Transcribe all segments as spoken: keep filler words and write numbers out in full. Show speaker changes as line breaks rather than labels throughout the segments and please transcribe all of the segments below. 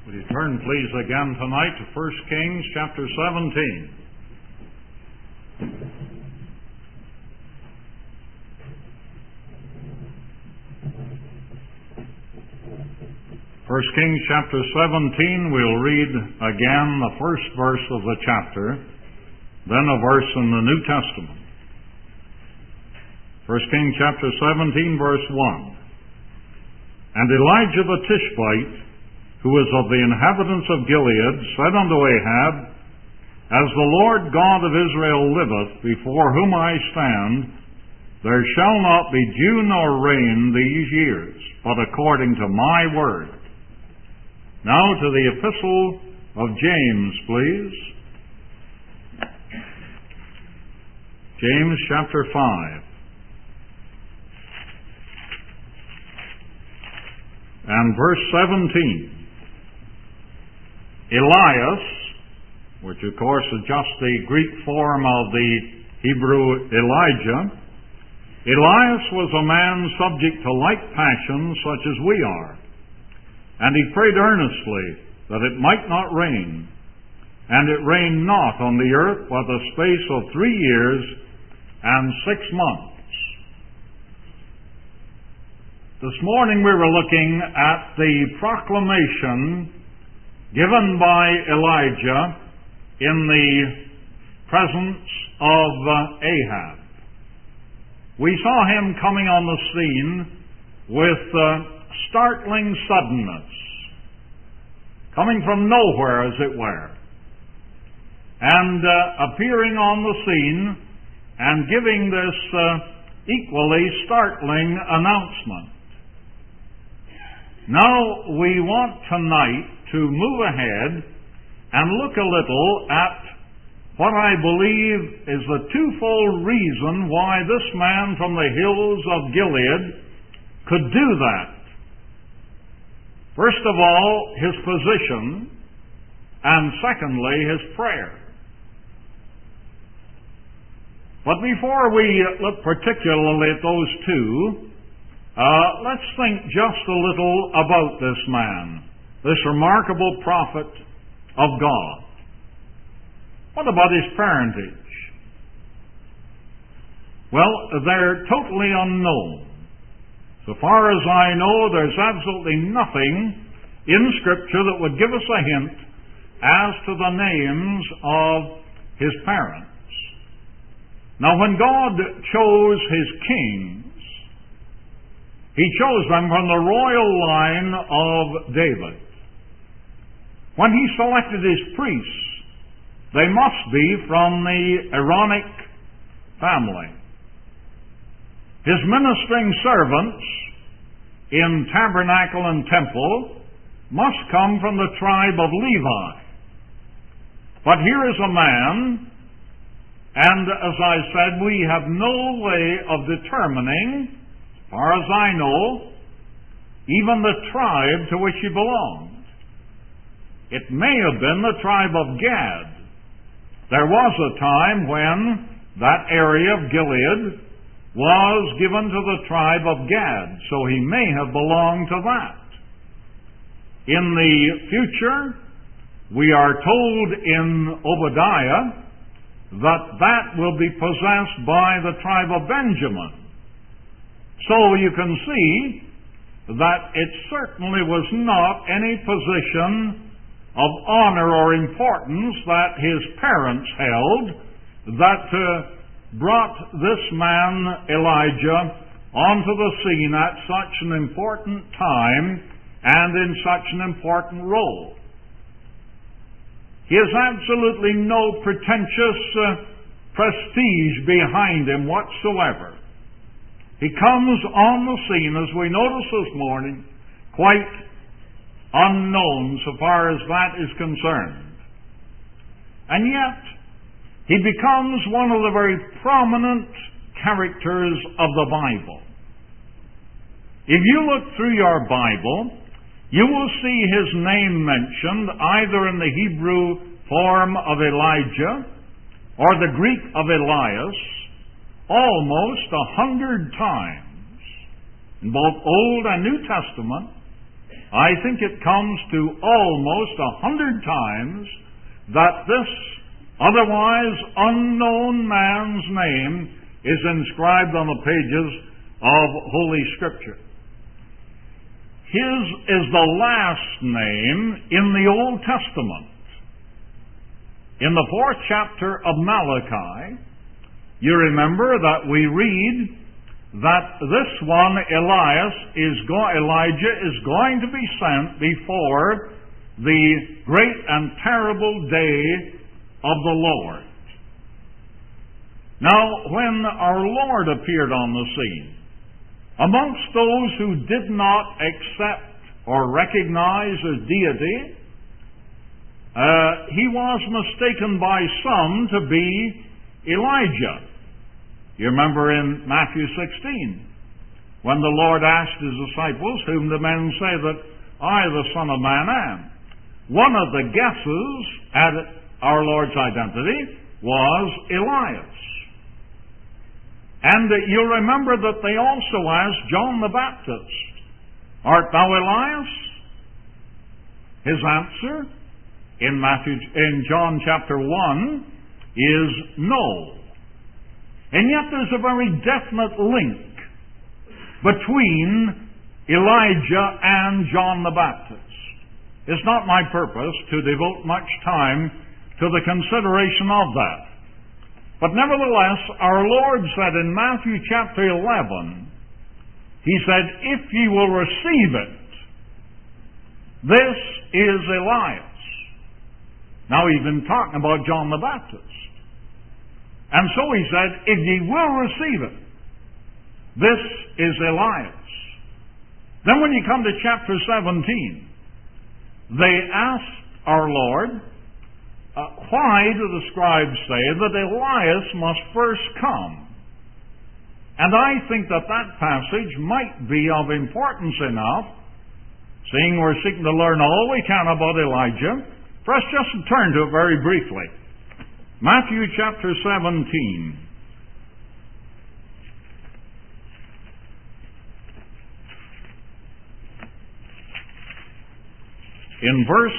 Would you turn, please, again tonight to First Kings chapter seventeen. First Kings chapter seventeen, we'll read again the first verse of the chapter, then a verse in the New Testament. First Kings chapter seventeen, verse one. And Elijah the Tishbite, who was of the inhabitants of Gilead, said unto Ahab, As the Lord God of Israel liveth, before whom I stand, there shall not be dew nor rain these years, but according to my word. Now to the epistle of James, please. James chapter five. And verse seventeen. Elias, which of course is just the Greek form of the Hebrew Elijah, Elias was a man subject to like passions such as we are. And he prayed earnestly that it might not rain. And it rained not on the earth but the space of three years and six months. This morning we were looking at the proclamation given by Elijah in the presence of uh, Ahab. We saw him coming on the scene with uh, startling suddenness, coming from nowhere, as it were, and uh, appearing on the scene and giving this uh, equally startling announcement. Now we want tonight to move ahead and look a little at what I believe is the twofold reason why this man from the hills of Gilead could do that. First of all, his position, and secondly, his prayer. But before we look particularly at those two, uh, let's think just a little about this man, this remarkable prophet of God. What about his parentage? Well, they're totally unknown. So far as I know, there's absolutely nothing in Scripture that would give us a hint as to the names of his parents. Now, when God chose his kings, he chose them from the royal line of David. When he selected his priests, they must be from the Aaronic family. His ministering servants in tabernacle and temple must come from the tribe of Levi. But here is a man, and as I said, we have no way of determining, as far as I know, even the tribe to which he belonged. It may have been the tribe of Gad. There was a time when that area of Gilead was given to the tribe of Gad, so he may have belonged to that. In the future, we are told in Obadiah that that will be possessed by the tribe of Benjamin. So you can see that it certainly was not any position of honor or importance that his parents held that uh, brought this man Elijah onto the scene at such an important time and in such an important role. He has absolutely no pretentious uh, prestige behind him whatsoever. He comes on the scene, as we notice this morning, quite unknown so far as that is concerned. And yet, he becomes one of the very prominent characters of the Bible. If you look through your Bible, you will see his name mentioned either in the Hebrew form of Elijah or the Greek of Elias almost a hundred times in both Old and New Testament. I think it comes to almost a hundred times that this otherwise unknown man's name is inscribed on the pages of Holy Scripture. His is the last name in the Old Testament. In the fourth chapter of Malachi, you remember that we read that this one, Elias, is go- Elijah, is going to be sent before the great and terrible day of the Lord. Now, when our Lord appeared on the scene, amongst those who did not accept or recognize his deity, uh, he was mistaken by some to be Elijah. You remember in Matthew sixteen, when the Lord asked his disciples, "Whom do men say that I, the Son of Man, am?" One of the guesses at our Lord's identity was Elias. And you'll remember that they also asked John the Baptist, "Art thou Elias?" His answer in Matthew, in John chapter one is no. And yet there's a very definite link between Elijah and John the Baptist. It's not my purpose to devote much time to the consideration of that. But nevertheless, our Lord said in Matthew chapter eleven, He said, "If ye will receive it, this is Elias." Now he's been talking about John the Baptist. And so he said, "If ye will receive it, this is Elias." Then when you come to chapter seventeen, they asked our Lord, uh, why do the scribes say that Elias must first come? And I think that that passage might be of importance enough, seeing we're seeking to learn all we can about Elijah, for us just to turn to it very briefly. Matthew chapter seventeen. In verse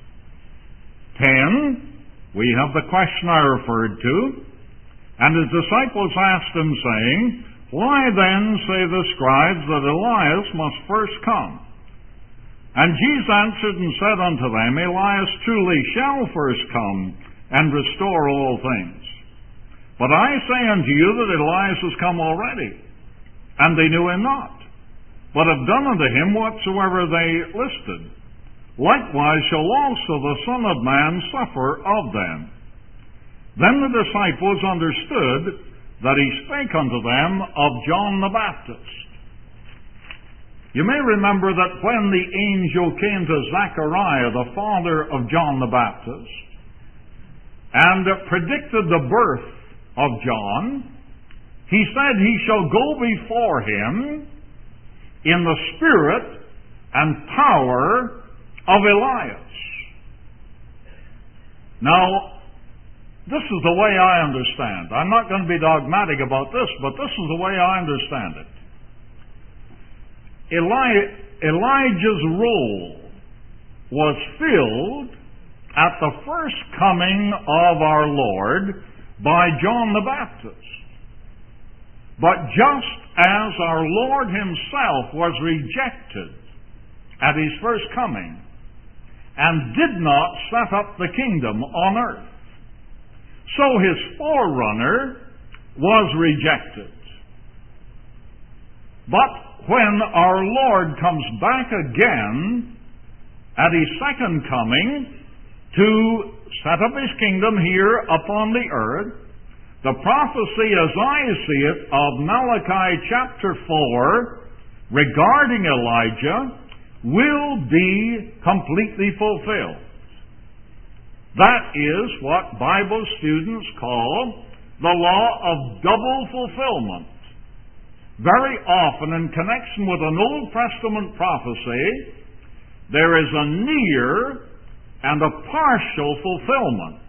ten, we have the question I referred to. "And his disciples asked him, saying, Why then say the scribes that Elias must first come? And Jesus answered and said unto them, Elias truly shall first come, and restore all things. But I say unto you that Elias is come already, and they knew him not, but have done unto him whatsoever they listed. Likewise shall also the Son of Man suffer of them. Then the disciples understood that he spake unto them of John the Baptist." You may remember that when the angel came to Zechariah, the father of John the Baptist, and predicted the birth of John, he said he shall go before him in the spirit and power of Elias. Now, this is the way I understand. I'm not going to be dogmatic about this, but this is the way I understand it. Eli- Elijah's role was filled at the first coming of our Lord by John the Baptist. But just as our Lord himself was rejected at his first coming and did not set up the kingdom on earth, so his forerunner was rejected. But when our Lord comes back again at his second coming to set up his kingdom here upon the earth, the prophecy as I see it of Malachi chapter four regarding Elijah will be completely fulfilled. That is what Bible students call the law of double fulfillment. Very often, in connection with an Old Testament prophecy, there is a near and a partial fulfillment.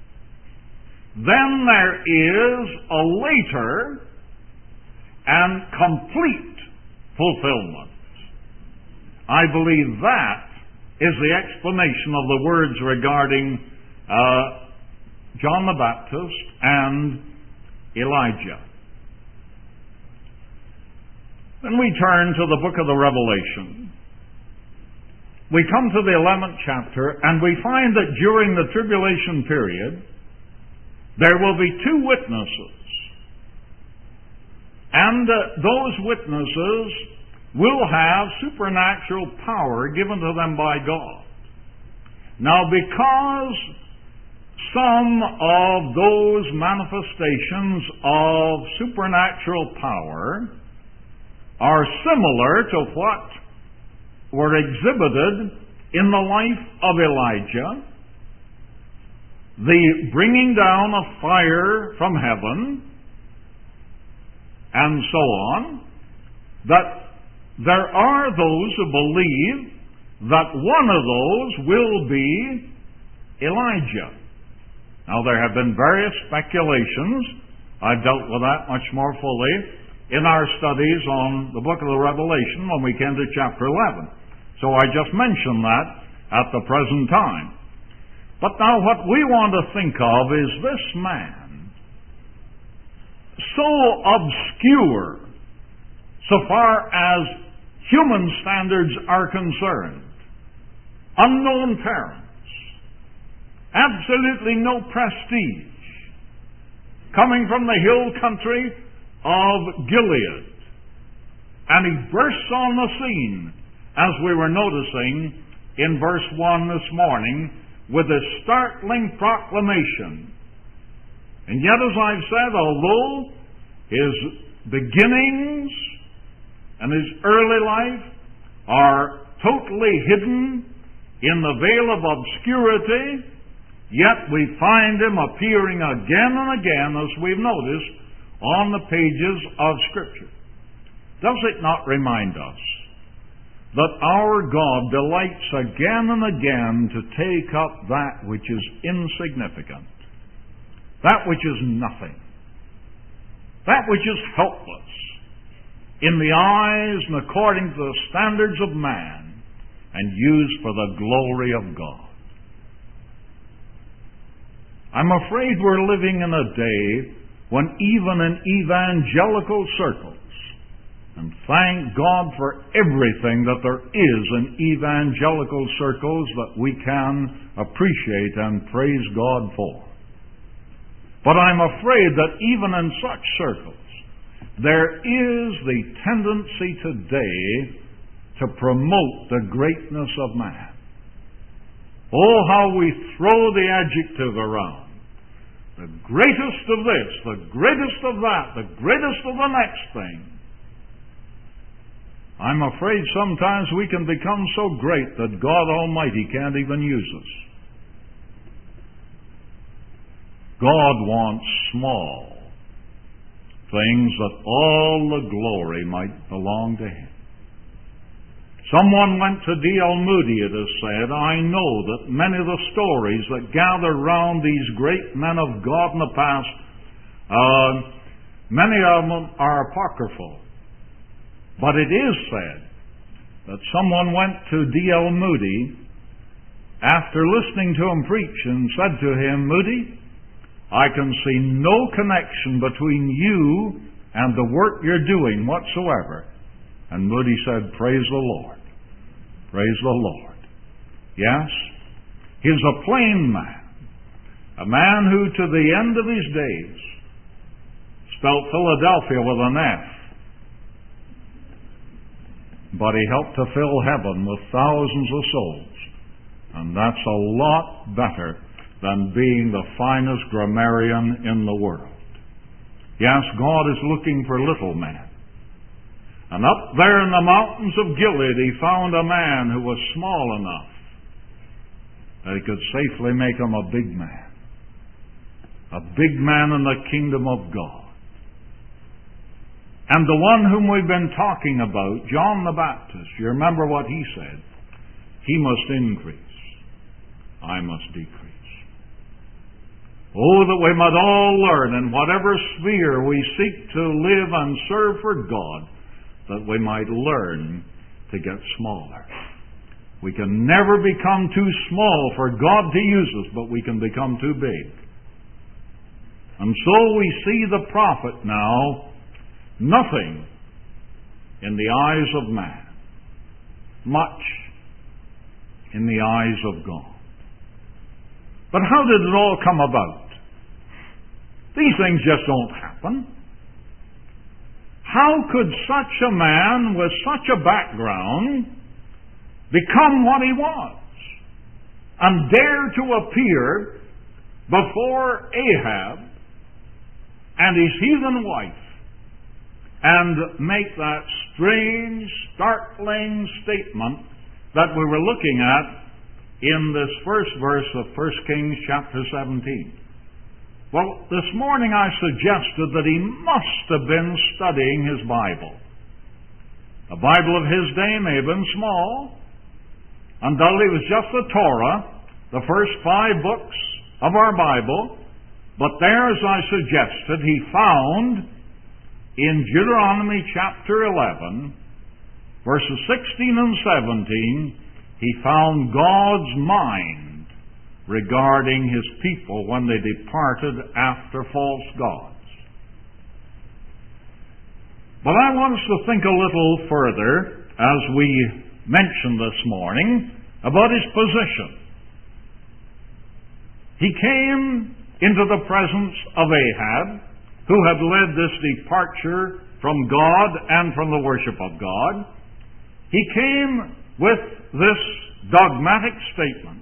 Then there is a later and complete fulfillment. I believe that is the explanation of the words regarding uh, John the Baptist and Elijah. Then we turn to the book of the Revelation. We come to the eleventh chapter, and we find that during the tribulation period, there will be two witnesses. And uh, those witnesses will have supernatural power given to them by God. Now, because some of those manifestations of supernatural power are similar to what were exhibited in the life of Elijah, the bringing down of fire from heaven, and so on, that there are those who believe that one of those will be Elijah. Now, there have been various speculations. I've dealt with that much more fully in our studies on the book of the Revelation when we came to chapter eleven. So I just mentioned that at the present time. But now what we want to think of is this man, so obscure so far as human standards are concerned, unknown parents, absolutely no prestige, coming from the hill country of Gilead, and he bursts on the scene, as we were noticing in verse one this morning, with a startling proclamation. And yet, as I've said, although his beginnings and his early life are totally hidden in the veil of obscurity, yet we find him appearing again and again, as we've noticed, on the pages of Scripture. Does it not remind us that our God delights again and again to take up that which is insignificant, that which is nothing, that which is helpless in the eyes and according to the standards of man, and used for the glory of God? I'm afraid we're living in a day when even in evangelical circles, and thank God for everything that there is in evangelical circles that we can appreciate and praise God for. But I'm afraid that even in such circles, there is the tendency today to promote the greatness of man. Oh, how we throw the adjective around. The greatest of this, the greatest of that, the greatest of the next thing. I'm afraid sometimes we can become so great that God Almighty can't even use us. God wants small things that all the glory might belong to Him. Someone went to D L Moody, it is said. I know that many of the stories that gather round these great men of God in the past, uh, many of them are apocryphal. But it is said that someone went to D L Moody after listening to him preach and said to him, Moody, I can see no connection between you and the work you're doing whatsoever. And Moody said, praise the Lord. Praise the Lord. Yes, he's a plain man, a man who to the end of his days spelled Philadelphia with an F. But he helped to fill heaven with thousands of souls. And that's a lot better than being the finest grammarian in the world. Yes, God is looking for little men. And up there in the mountains of Gilead, he found a man who was small enough that he could safely make him a big man. A big man in the kingdom of God. And the one whom we've been talking about, John the Baptist, you remember what he said? He must increase. I must decrease. Oh, that we might all learn in whatever sphere we seek to live and serve for God, that we might learn to get smaller. We can never become too small for God to use us, but we can become too big. And so we see the prophet now, nothing in the eyes of man, much in the eyes of God. But how did it all come about? These things just don't happen. How could such a man with such a background become what he was and dare to appear before Ahab and his heathen wife and make that strange, startling statement that we were looking at in this first verse of First Kings chapter seventeen? Well, this morning I suggested that he must have been studying his Bible. The Bible of his day may have been small. Undoubtedly it was just the Torah, the first five books of our Bible. But there, as I suggested, he found in Deuteronomy chapter eleven, verses sixteen and seventeen, he found God's mind regarding his people when they departed after false gods. But I want us to think a little further, as we mentioned this morning, about his position. He came into the presence of Ahab, who had led this departure from God and from the worship of God. He came with this dogmatic statement,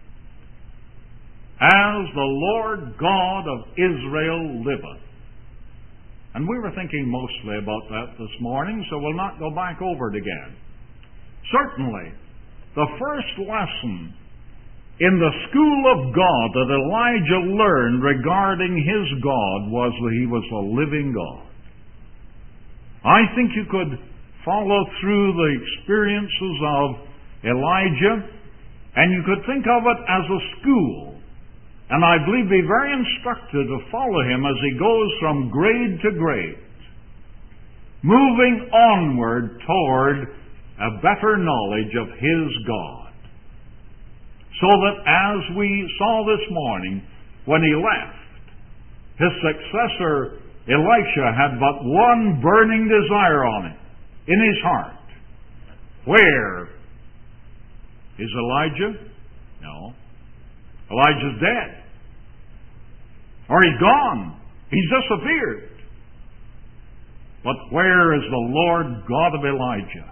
"As the Lord God of Israel liveth." And we were thinking mostly about that this morning, so we'll not go back over it again. Certainly, the first lesson in the school of God that Elijah learned regarding his God was that he was a living God. I think you could follow through the experiences of Elijah, and you could think of it as a school. And I believe be very instructive to follow him as he goes from grade to grade, moving onward toward a better knowledge of his God. So that as we saw this morning, when he left, his successor Elisha had but one burning desire on him, in his heart. Where is Elijah? No. Elijah's dead. Or he's gone. He's disappeared. But where is the Lord God of Elijah?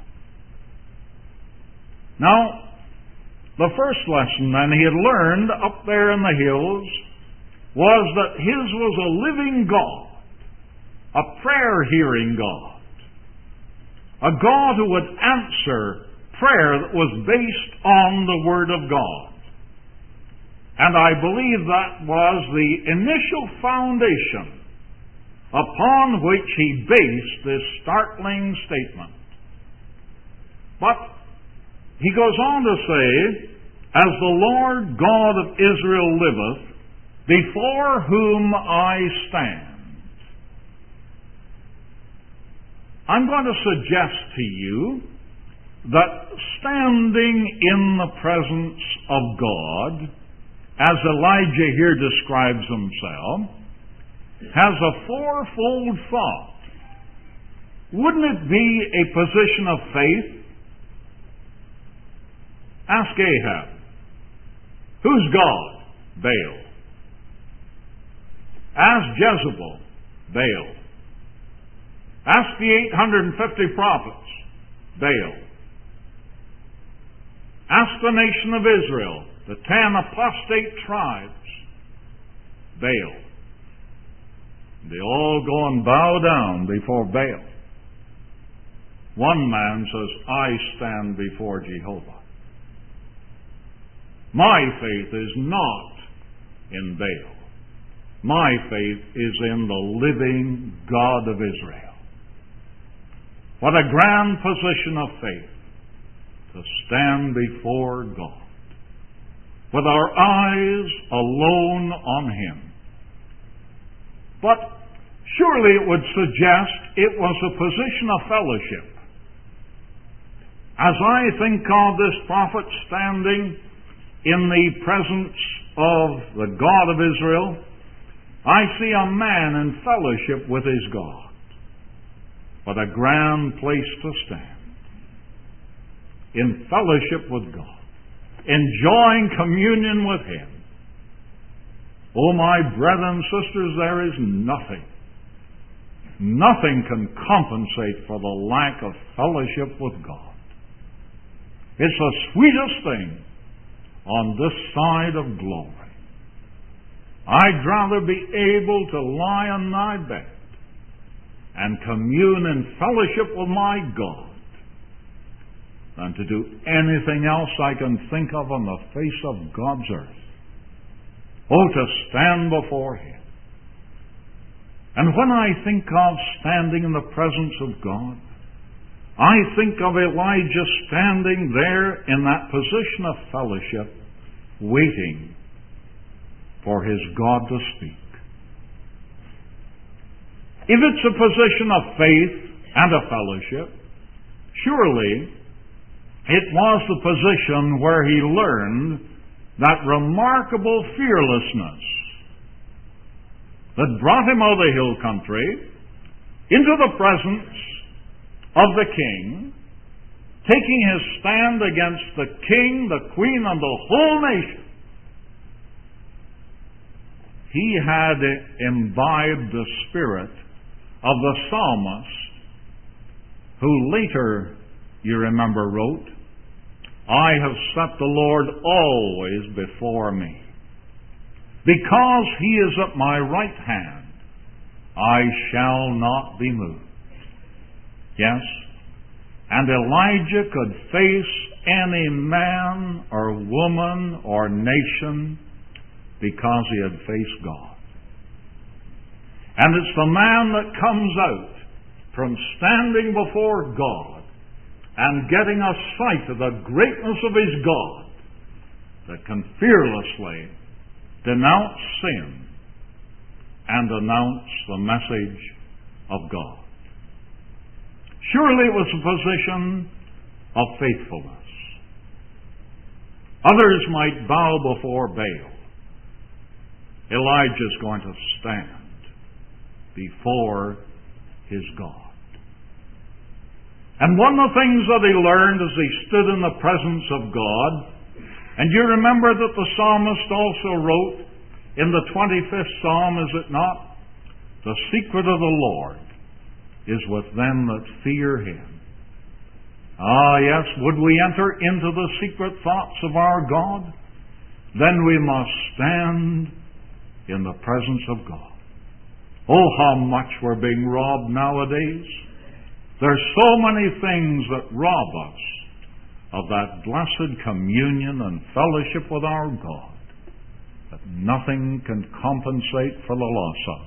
Now, the first lesson then he had learned up there in the hills was that his was a living God, a prayer-hearing God, a God who would answer prayer that was based on the Word of God. And I believe that was the initial foundation upon which he based this startling statement. But he goes on to say, "As the Lord God of Israel liveth, before whom I stand." I'm going to suggest to you that standing in the presence of God, as Elijah here describes himself, has a fourfold thought. Wouldn't it be a position of faith? Ask Ahab. Who's God? Baal. Ask Jezebel. Baal. Ask the eight hundred fifty prophets. Baal. Ask the nation of Israel, the ten apostate tribes. Baal. They all go and bow down before Baal. One man says, "I stand before Jehovah." My faith is not in Baal. My faith is in the living God of Israel. What a grand position of faith, to stand before God with our eyes alone on Him. But surely it would suggest it was a position of fellowship. as I think of this prophet standing in the presence of the God of Israel, I see a man in fellowship with his God. What a grand place to stand. In fellowship with God. Enjoying communion with Him. Oh, my brethren and sisters, there is nothing. Nothing can compensate for the lack of fellowship with God. It's the sweetest thing on this side of glory. I'd rather be able to lie on my bed and commune in fellowship with my God than to do anything else I can think of on the face of God's earth. Oh, to stand before Him. And when I think of standing in the presence of God, I think of Elijah standing there in that position of fellowship, waiting for his God to speak. If it's a position of faith and a fellowship, surely it was the position where he learned that remarkable fearlessness that brought him out of the hill country into the presence of the king, taking his stand against the king, the queen, and the whole nation. He had imbibed the spirit of the psalmist, who later, you remember, wrote, I have set the Lord always before me. Because He is at my right hand, I shall not be moved. Yes, and Elijah could face any man or woman or nation because he had faced God. And it's the man that comes out from standing before God and getting a sight of the greatness of his God that can fearlessly denounce sin and announce the message of God. Surely it was a position of faithfulness. Others might bow before Baal. Elijah's going to stand before his God. And one of the things that he learned as he stood in the presence of God, and you remember that the psalmist also wrote in the twenty-fifth Psalm, is it not? The secret of the Lord is with them that fear Him. Ah, yes, would we enter into the secret thoughts of our God? Then we must stand in the presence of God. Oh, how much we're being robbed nowadays. There's so many things that rob us of that blessed communion and fellowship with our God that nothing can compensate for the loss of.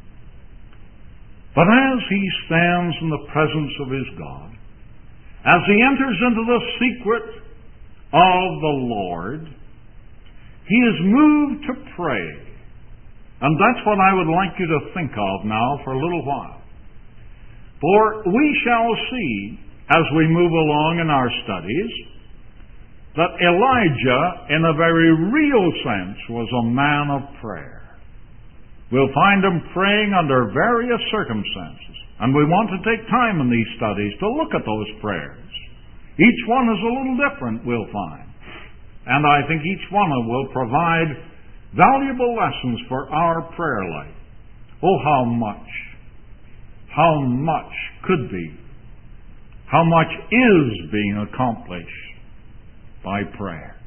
But as he stands in the presence of his God, as he enters into the secret of the Lord, he is moved to pray. And that's what I would like you to think of now for a little while. For we shall see, as we move along in our studies, that Elijah, in a very real sense, was a man of prayer. We'll find him praying under various circumstances. And we want to take time in these studies to look at those prayers. Each one is a little different, we'll find. And I think each one of them will provide valuable lessons for our prayer life. Oh, how much, how much could be, how much is being accomplished by prayer.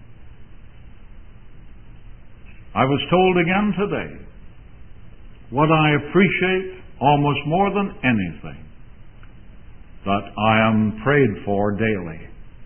I was told again today, what I appreciate almost more than anything, that I am prayed for daily.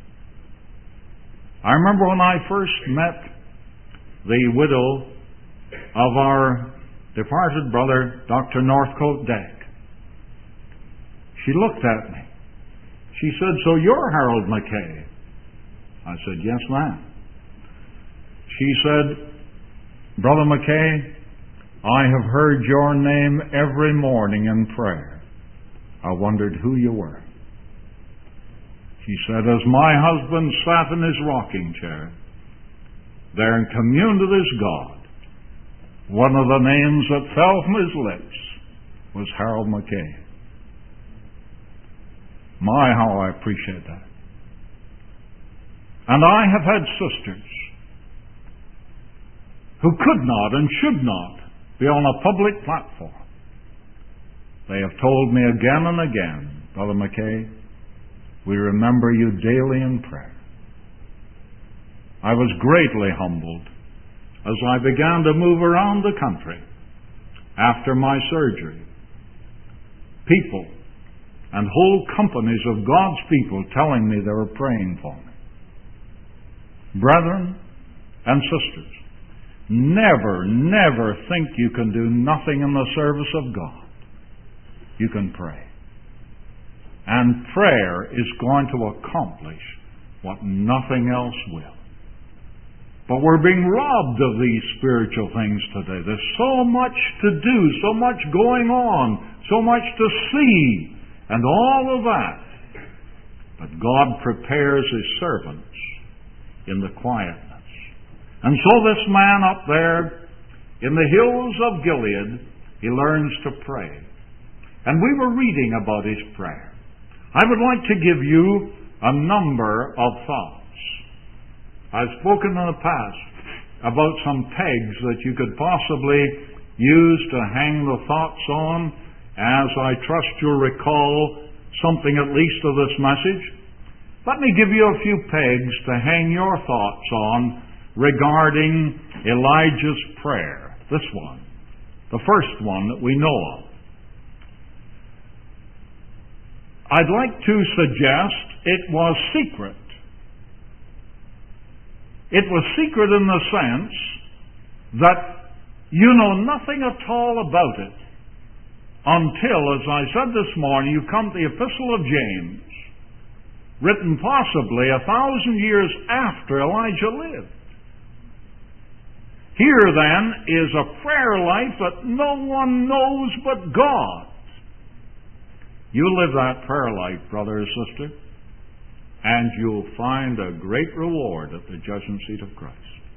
I remember when I first met the widow of our departed brother, Doctor Northcote Deck. She looked at me. She said, so you're Harold McKay? I said, yes, ma'am. She said, Brother McKay, I have heard your name every morning in prayer. I wondered who you were. He said, as my husband sat in his rocking chair, there and communed with his God, one of the names that fell from his lips was Harold McKay. My, how I appreciate that. And I have had sisters who could not and should not be on a public platform. They have told me again and again, Brother McKay, we remember you daily in prayer. I was greatly humbled as I began to move around the country after my surgery. People and whole companies of God's people telling me they were praying for me. Brethren and sisters, never, never think you can do nothing in the service of God. You can pray. And prayer is going to accomplish what nothing else will. But we're being robbed of these spiritual things today. There's so much to do, so much going on, so much to see, and all of that. But God prepares His servants in the quietness. And so this man up there in the hills of Gilead, he learns to pray. And we were reading about his prayer. I would like to give you a number of thoughts. I've spoken in the past about some pegs that you could possibly use to hang the thoughts on, as I trust you'll recall something at least of this message. Let me give you a few pegs to hang your thoughts on regarding Elijah's prayer. This one, the first one that we know of. I'd like to suggest it was secret. It was secret in the sense that you know nothing at all about it until, as I said this morning, you come to the Epistle of James, written possibly a thousand years after Elijah lived. Here, then, is a prayer life that no one knows but God. You live that prayer life, brother or sister, and you'll find a great reward at the judgment seat of Christ.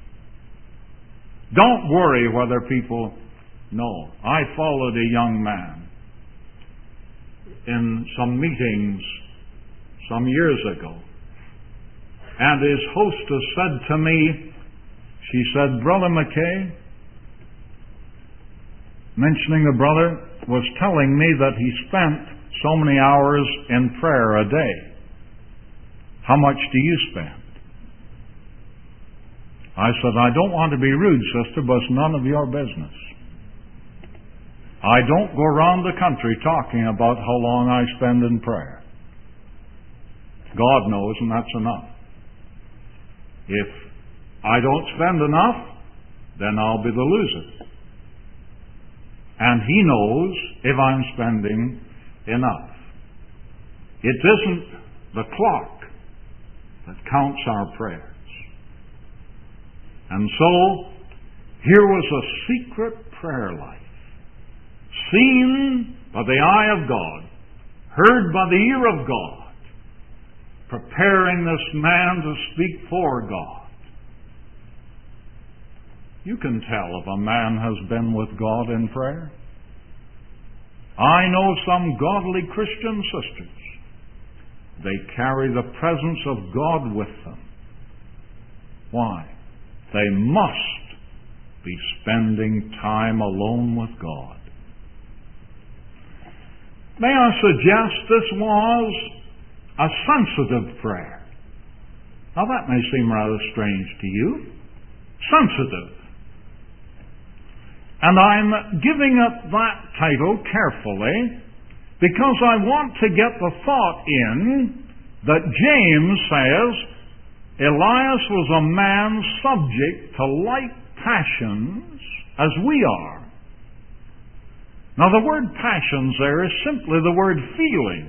Don't worry whether people know. I followed a young man in some meetings some years ago, and his hostess said to me, she said, Brother McKay, mentioning the brother, was telling me that he spent so many hours in prayer a day. How much do you spend? I said, I don't want to be rude, sister, but it's none of your business. I don't go around the country talking about how long I spend in prayer. God knows, and that's enough. If I don't spend enough, then I'll be the loser. And He knows if I'm spending enough. It isn't the clock that counts our prayers. And so, here was a secret prayer life, seen by the eye of God, heard by the ear of God, preparing this man to speak for God. You can tell if a man has been with God in prayer. I know some godly Christian sisters. They carry the presence of God with them. Why? They must be spending time alone with God. May I suggest this was a sensitive prayer. Now that may seem rather strange to you. Sensitive. And I'm giving it that title carefully because I want to get the thought in that James says Elias was a man subject to like passions as we are. Now the word passions there is simply the word feelings.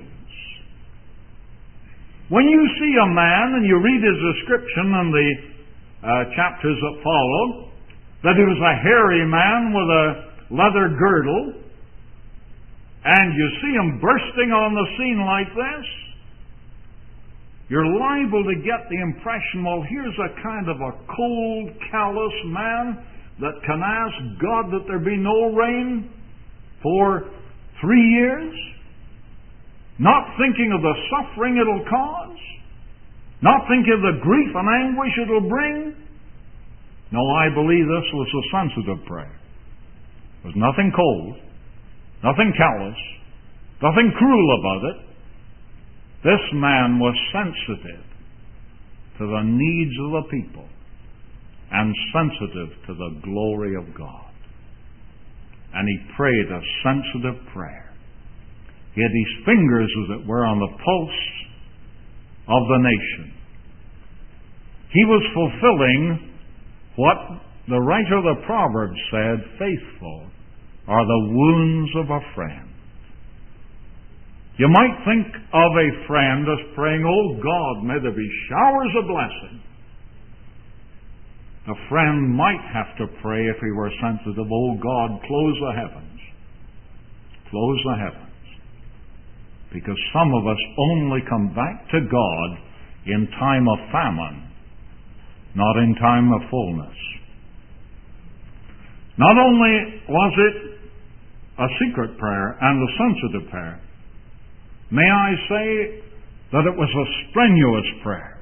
When you see a man and you read his description in the uh, chapters that follow, that he was a hairy man with a leather girdle, and you see him bursting on the scene like this, you're liable to get the impression, well, here's a kind of a cold, callous man that can ask God that there be no rain for three years, not thinking of the suffering it'll cause, not thinking of the grief and anguish it'll bring. No, I believe this was a sensitive prayer. There was nothing cold, nothing callous, nothing cruel about it. This man was sensitive to the needs of the people and sensitive to the glory of God. And he prayed a sensitive prayer. He had his fingers, as it were, on the pulse of the nation. He was fulfilling what the writer of the Proverbs said, faithful are the wounds of a friend. You might think of a friend as praying, oh God, may there be showers of blessing. A friend might have to pray, if he were sensitive, oh God, close the heavens. Close the heavens. Because some of us only come back to God in time of famine, not in time of fullness. Not only was it a secret prayer and a sensitive prayer, may I say that it was a strenuous prayer.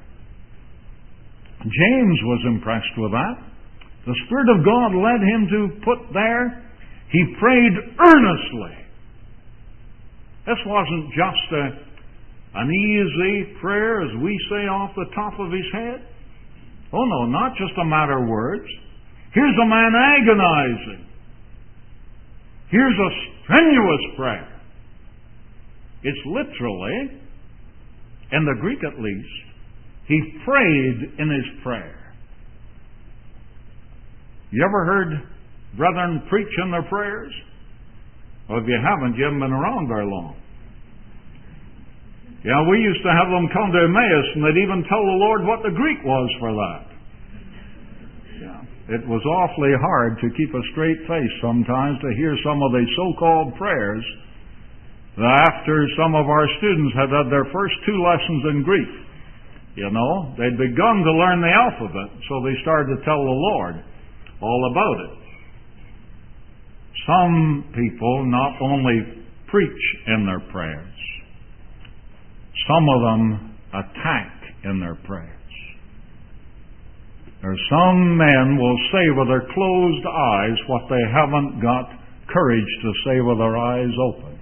James was impressed with that. The Spirit of God led him to put there, he prayed earnestly. This wasn't just a, an easy prayer, as we say, off the top of his head. Oh no, not just a matter of words. Here's a man agonizing. Here's a strenuous prayer. It's literally, in the Greek at least, he prayed in his prayer. You ever heard brethren preach in their prayers? Well, if you haven't, you haven't been around very long. Yeah, we used to have them come to Emmaus, and they'd even tell the Lord what the Greek was for that. Yeah, it was awfully hard to keep a straight face sometimes to hear some of the so-called prayers after some of our students had had their first two lessons in Greek. You know, they'd begun to learn the alphabet, so they started to tell the Lord all about it. Some people not only preach in their prayers, some of them attack in their prayers. There are some men will say with their closed eyes what they haven't got courage to say with their eyes open.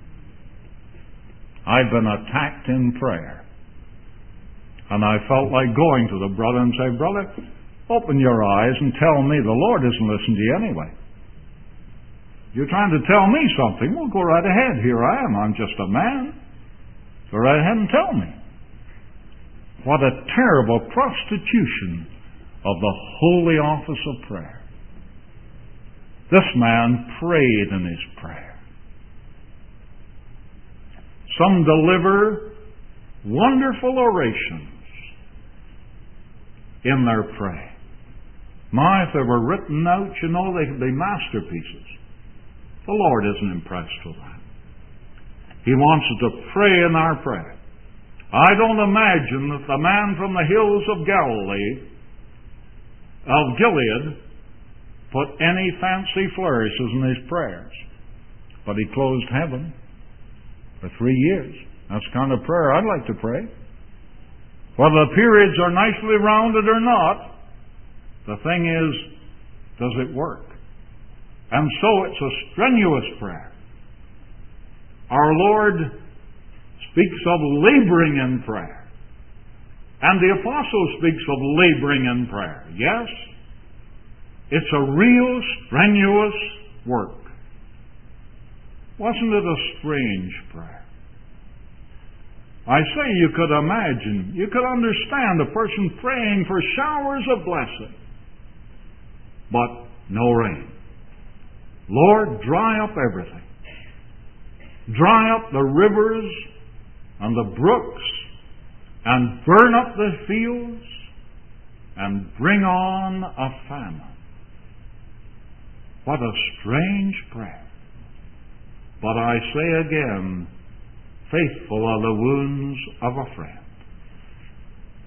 I've been attacked in prayer. And I felt like going to the brother and say, brother, open your eyes and tell me the Lord isn't listening to you anyway. You're trying to tell me something. Well, go right ahead. Here I am. I'm just a man. Go right ahead and tell me. What a terrible prostitution of the holy office of prayer. This man prayed in his prayer. Some deliver wonderful orations in their prayer. My, if they were written out, you know, they could be masterpieces. The Lord isn't impressed with that. He wants us to pray in our prayer. I don't imagine that the man from the hills of Galilee, of Gilead, put any fancy flourishes in his prayers. But he closed heaven for three years. That's the kind of prayer I'd like to pray. Whether the periods are nicely rounded or not, the thing is, does it work? And so it's a strenuous prayer. Our Lord speaks of laboring in prayer. And the apostle speaks of laboring in prayer. Yes, it's a real strenuous work. Wasn't it a strange prayer? I say you could imagine, you could understand a person praying for showers of blessing, but no rain. Lord, dry up everything. Dry up the rivers and the brooks, and burn up the fields, and bring on a famine. What a strange prayer. But I say again, faithful are the wounds of a friend.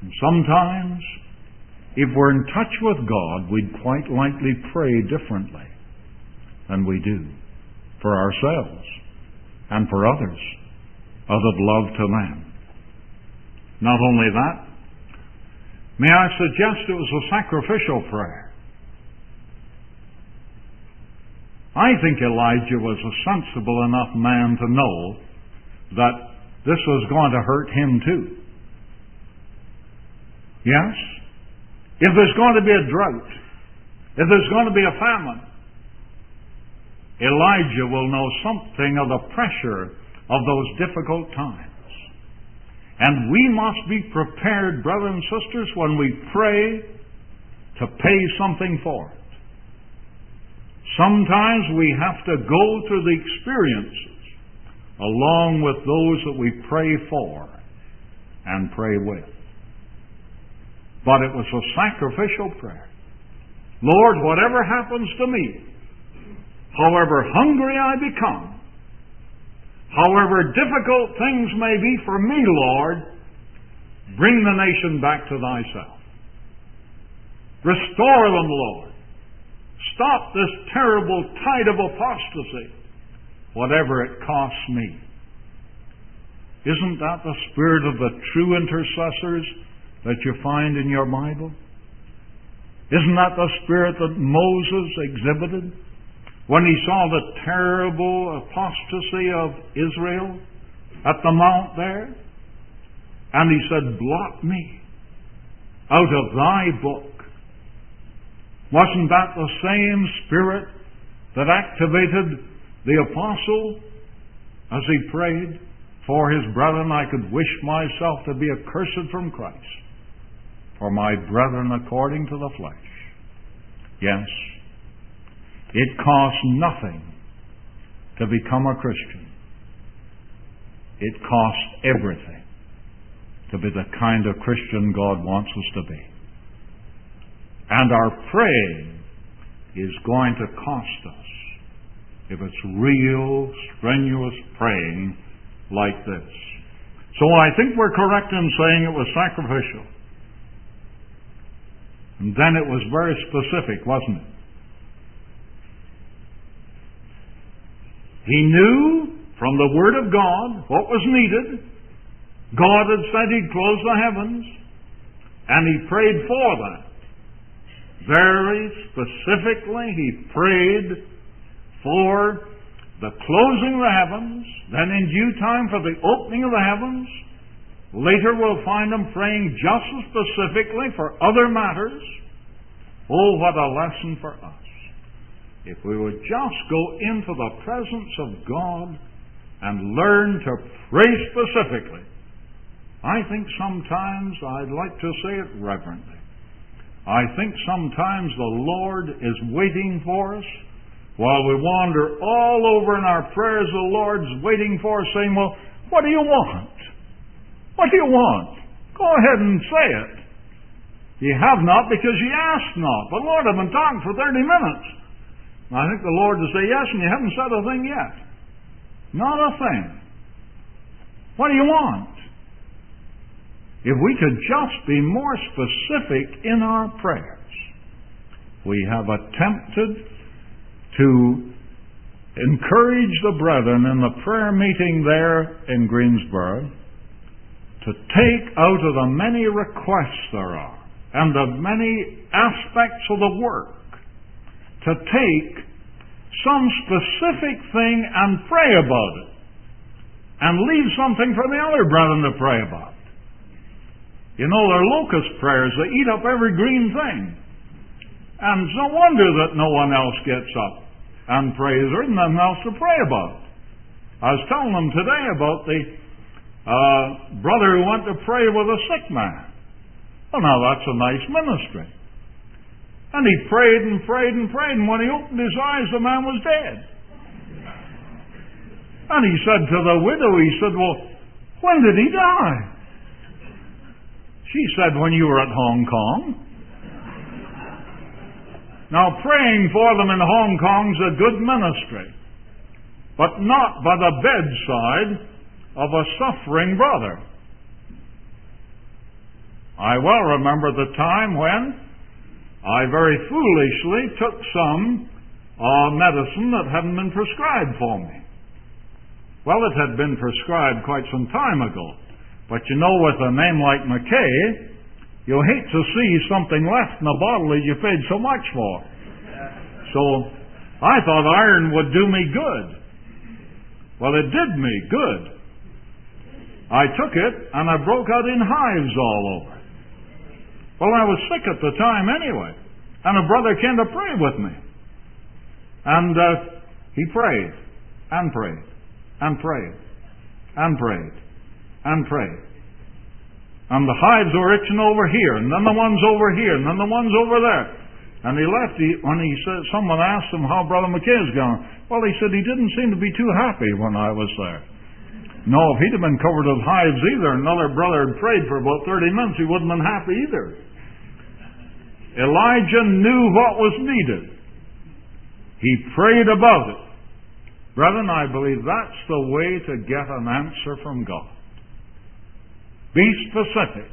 And sometimes, if we're in touch with God, we'd quite likely pray differently than we do for ourselves and for others out of love to them. Not only that, may I suggest it was a sacrificial prayer. I think Elijah was a sensible enough man to know that this was going to hurt him too. Yes? If there's going to be a drought, if there's going to be a famine, Elijah will know something of the pressure of those difficult times. And we must be prepared, brothers and sisters, when we pray to pay something for it. Sometimes we have to go through the experiences along with those that we pray for and pray with. But it was a sacrificial prayer. Lord, whatever happens to me, however hungry I become, however difficult things may be for me, Lord, bring the nation back to thyself. Restore them, Lord. Stop this terrible tide of apostasy, whatever it costs me. Isn't that the spirit of the true intercessors that you find in your Bible? Isn't that the spirit that Moses exhibited when he saw the terrible apostasy of Israel at the mount there? And he said, blot me out of thy book. Wasn't that the same spirit that activated the apostle as he prayed for his brethren? I could wish myself to be accursed from Christ for my brethren according to the flesh. Yes, it costs nothing to become a Christian. It costs everything to be the kind of Christian God wants us to be. And our praying is going to cost us if it's real, strenuous praying like this. So I think we're correct in saying it was sacrificial. And then it was very specific, wasn't it? He knew from the Word of God what was needed. God had said He'd close the heavens, and he prayed for that. Very specifically, he prayed for the closing of the heavens, then in due time for the opening of the heavens. Later we'll find him praying just as specifically for other matters. Oh, what a lesson for us. If we would just go into the presence of God and learn to pray specifically. I think sometimes, I'd like to say it reverently, I think sometimes the Lord is waiting for us while we wander all over in our prayers. The Lord's waiting for us saying, well, what do you want? What do you want? Go ahead and say it. You have not because you ask not. But Lord, I've been talking for thirty minutes. And I think the Lord will say, yes, and you haven't said a thing yet. Not a thing. What do you want? If we could just be more specific in our prayers. We have attempted to encourage the brethren in the prayer meeting there in Greensboro to take out of the many requests there are and the many aspects of the work, to take some specific thing and pray about it and leave something for the other brethren to pray about. You know, they're locust prayers. They eat up every green thing. And it's no wonder that no one else gets up and prays. There isn't nothing else to pray about. I was telling them today about the uh, brother who went to pray with a sick man. Well, now that's a nice ministry. And he prayed and prayed and prayed, and when he opened his eyes, the man was dead. And he said to the widow, he said, well, when did he die? She said, when you were at Hong Kong. Now, praying for them in Hong Kong's a good ministry, but not by the bedside of a suffering brother. I well remember the time when I very foolishly took some uh, medicine that hadn't been prescribed for me. Well, it had been prescribed quite some time ago. But you know, with a name like McKay, you hate to see something left in a bottle that you paid so much for. So I thought iron would do me good. Well, it did me good. I took it and I broke out in hives all over. Well, I was sick at the time anyway, and a brother came to pray with me. And uh, he prayed, and prayed, and prayed, and prayed, and prayed. And the hives were itching over here, and then the ones over here, and then the ones over there. And he left, he, when he said, someone asked him how Brother McKay's gone. Well, he said he didn't seem to be too happy when I was there. No, if he'd have been covered with hives either, another brother had prayed for about thirty minutes, he wouldn't have been happy either. Elijah knew what was needed. He prayed about it. Brethren, I believe that's the way to get an answer from God. Be specific.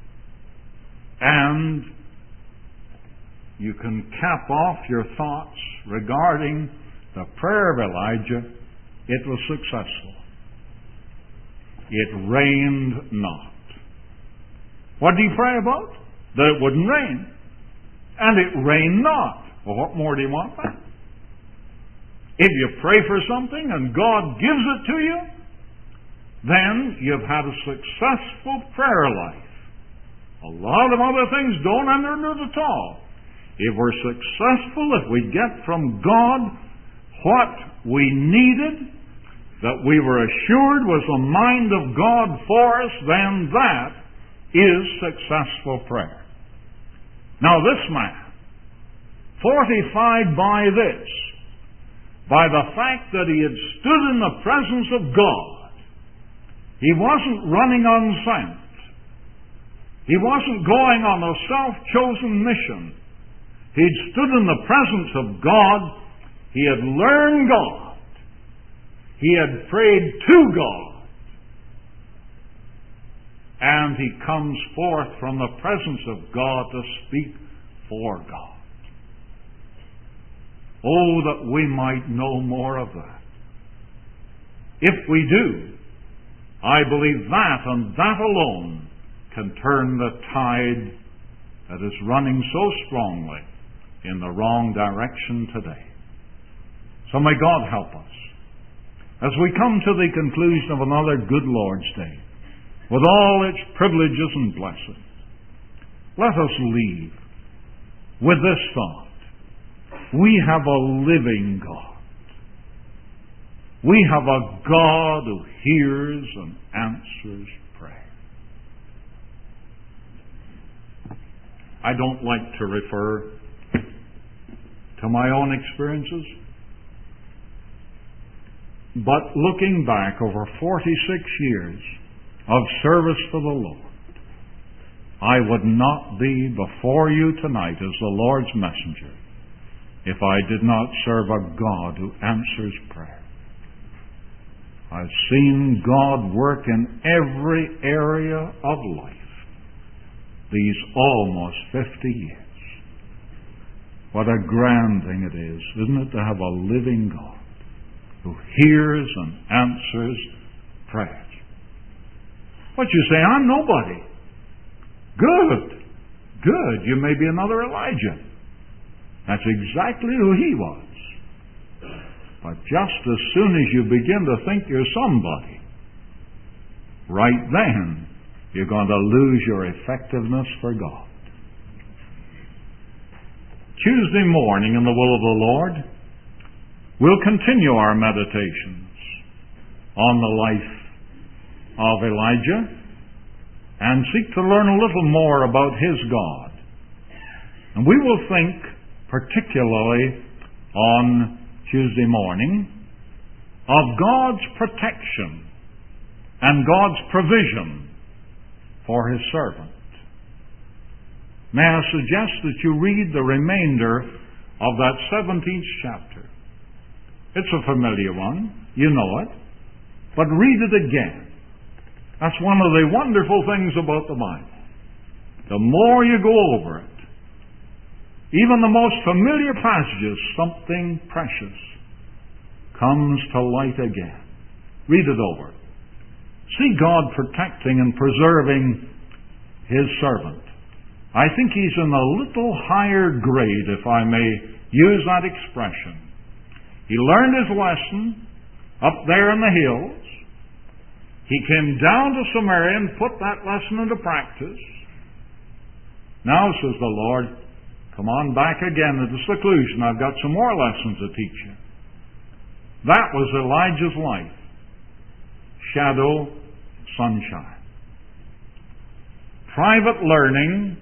And you can cap off your thoughts regarding the prayer of Elijah. It was successful. It rained not. What did he pray about? That it wouldn't rain. And it rained not. Well, what more do you want then? If you pray for something and God gives it to you, then you've had a successful prayer life. A lot of other things don't enter into it at all. If we're successful, if we get from God what we needed, that we were assured was the mind of God for us, then that is successful prayer. Now this man, fortified by this, by the fact that he had stood in the presence of God, he wasn't running unsent. He wasn't going on a self-chosen mission. He'd stood in the presence of God. He had learned God. He had prayed to God. And he comes forth from the presence of God to speak for God. Oh, that we might know more of that. If we do, I believe that and that alone can turn the tide that is running so strongly in the wrong direction today. So may God help us. As we come to the conclusion of another good Lord's Day, with all its privileges and blessings, let us leave with this thought. We have a living God. We have a God who hears and answers prayer. I don't like to refer to my own experiences, but looking back over forty-six years of service for the Lord, I would not be before you tonight as the Lord's messenger if I did not serve a God who answers prayer. I've seen God work in every area of life these almost fifty years. What a grand thing it is, isn't it, to have a living God who hears and answers prayers. But you say, I'm nobody. Good. Good. You may be another Elijah. That's exactly who he was. But just as soon as you begin to think you're somebody, right then you're going to lose your effectiveness for God. Tuesday morning, in the will of the Lord, we'll continue our meditations on the life of Elijah and seek to learn a little more about his God. And we will think particularly on Tuesday morning of God's protection and God's provision for his servant. May I suggest that you read the remainder of that seventeenth chapter. It's a familiar one. You know it. But read it again. That's one of the wonderful things about the Bible. the more you go over it, even the most familiar passages, something precious comes to light again. Read it over. See God protecting and preserving His servant. I think he's in a little higher grade, if I may use that expression. He learned his lesson up there in the hills. He came down to Samaria and put that lesson into practice. Now, says the Lord, come on back again into seclusion. I've got some more lessons to teach you. That was Elijah's life. Shadow, sunshine. Private learning,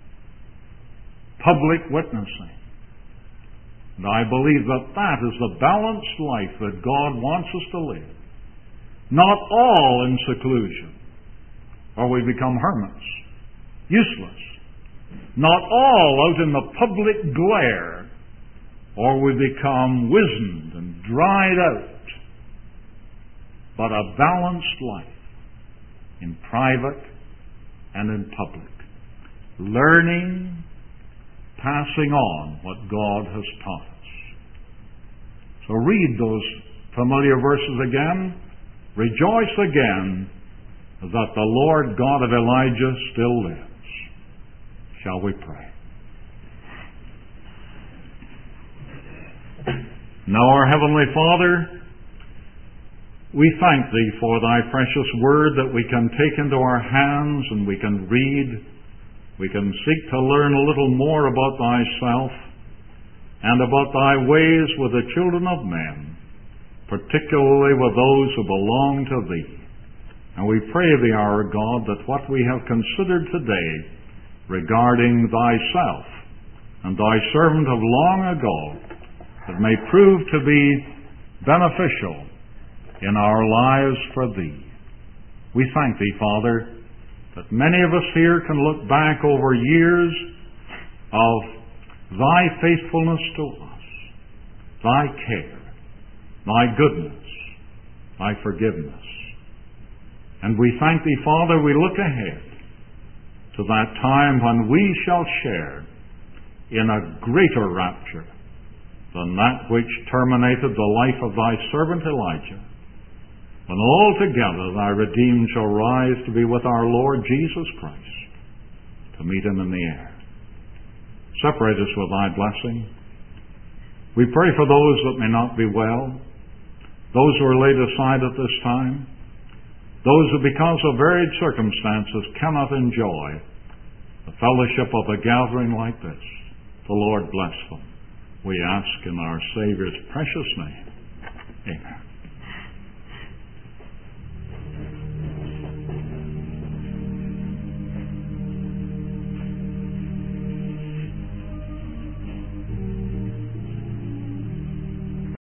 public witnessing. And I believe that that is the balanced life that God wants us to live. Not all in seclusion, or we become hermits, useless. Not all out in the public glare, or we become wizened and dried out. But a balanced life in private and in public. Learning, passing on what God has taught us. So read those familiar verses again. Rejoice again that the Lord God of Elijah still lives. Shall we pray? Now, our Heavenly Father, we thank Thee for Thy precious Word that we can take into our hands and we can read. We can seek to learn a little more about Thyself and about Thy ways with the children of men, particularly with those who belong to Thee. And we pray Thee, our God, that what we have considered today regarding Thyself and Thy servant of long ago, that may prove to be beneficial in our lives for Thee. We thank Thee, Father, that many of us here can look back over years of Thy faithfulness to us, Thy care, Thy goodness, Thy forgiveness. And we thank Thee, Father, we look ahead to that time when we shall share in a greater rapture than that which terminated the life of Thy servant Elijah, when altogether Thy redeemed shall rise to be with our Lord Jesus Christ, to meet Him in the air. Separate us with Thy blessing. We pray for those that may not be well, those who are laid aside at this time, those who because of varied circumstances cannot enjoy the fellowship of a gathering like this. The Lord bless them. We ask in our Savior's precious name. Amen.